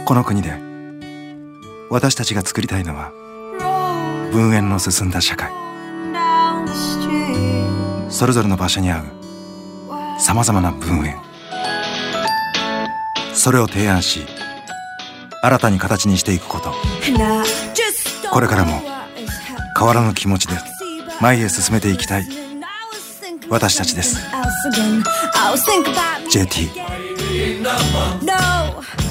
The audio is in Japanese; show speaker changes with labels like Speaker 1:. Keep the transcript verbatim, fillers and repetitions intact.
Speaker 1: この国で私たちが作りたいのは分煙の進んだ社会。それぞれの場所に合うさまざまな分煙、それを提案し新たに形にしていくこと。これからも変わらぬ気持ちで前へ進めていきたい私たちです。 ジェーティー